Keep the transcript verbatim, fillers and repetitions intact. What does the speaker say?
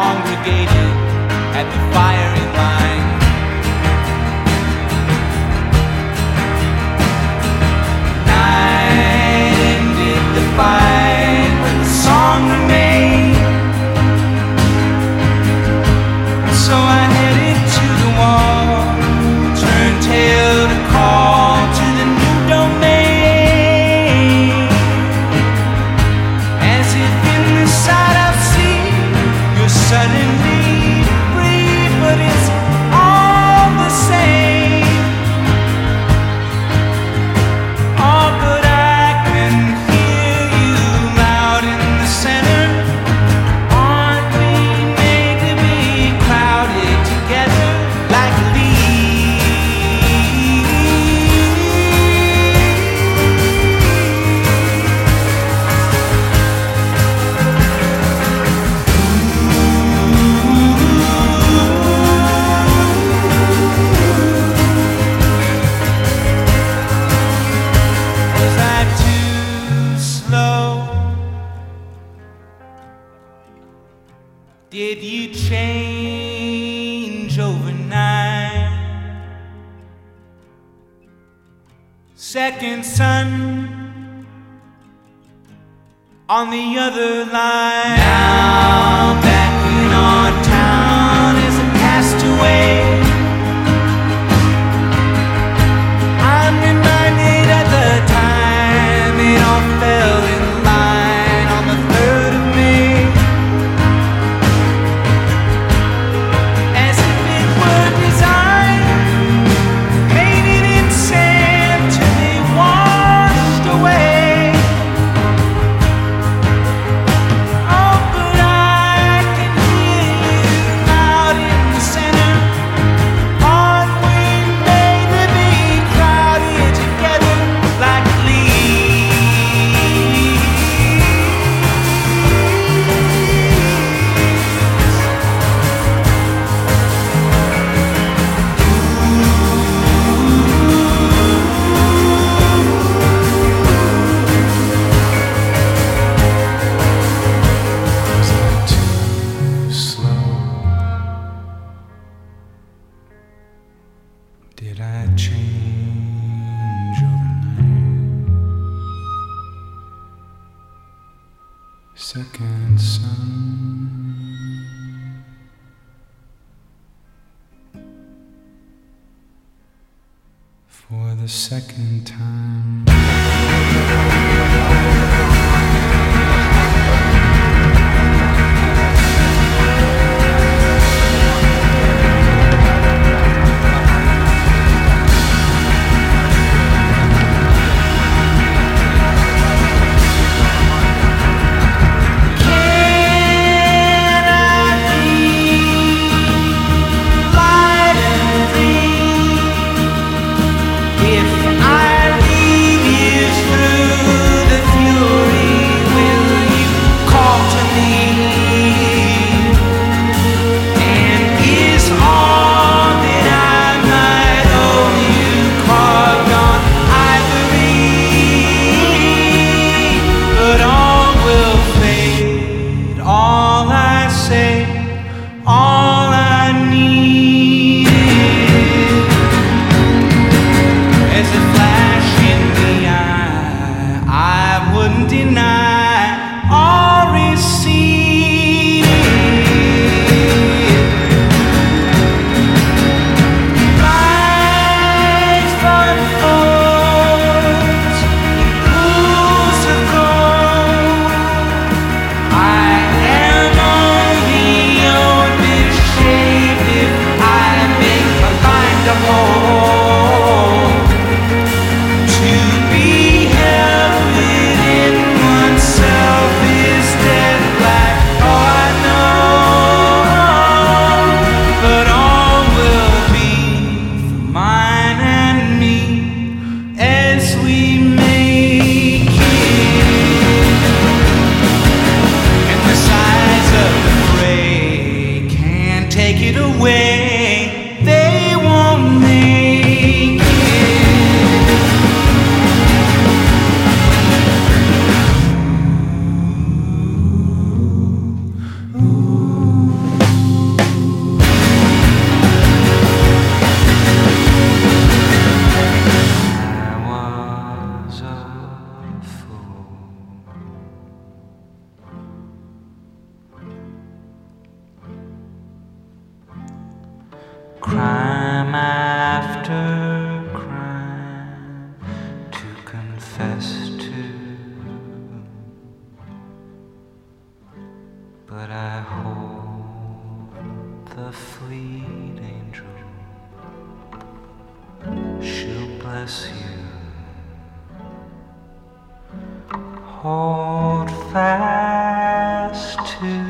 congregated at the firing line. Night ended the fight, but the song remained. So I headed to the wall, turned tail to call to the new domain. As if in the sight of sea, you're suddenly free, but it's all the same. Oh, but I can hear you loud in the center. Aren't we made to be crowded together like Was I too slow? Did you change overnight? Second son on the other line. Now back in our town as a castaway, I'm reminded of the time it all fell in line on the third of May. As if it were designed, painted in sand to be washed away. Oh, but I can hear you out in the center. Aren't we made to be crowded together like Was I too slow? Did I change overnight? Second son for the second time. Can I be light and free if I leave you through crime after crime to confess to, but I hold the fleet angel, she'll bless you. Hold fast to